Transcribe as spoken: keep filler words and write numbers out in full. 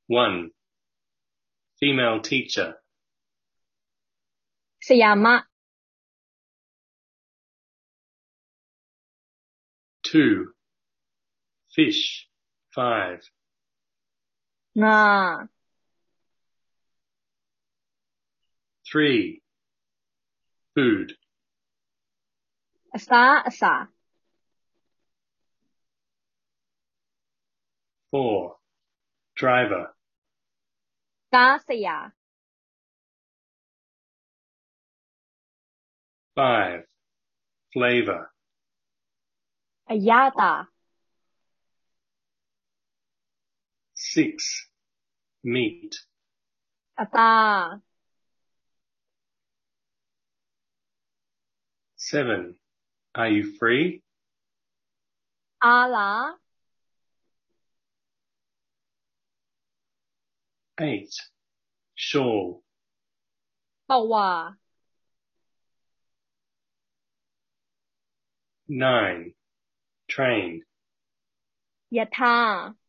one. Female teacher. สยามะ two. Fish. five. งา three. Food. อาซาอาซา four. Driver. กาสยา five. Flavor. อายาตา six. Meat. อาตา seven. Are you free? อาลา eight. Shawl. ปาวา nine. Train. ยะทา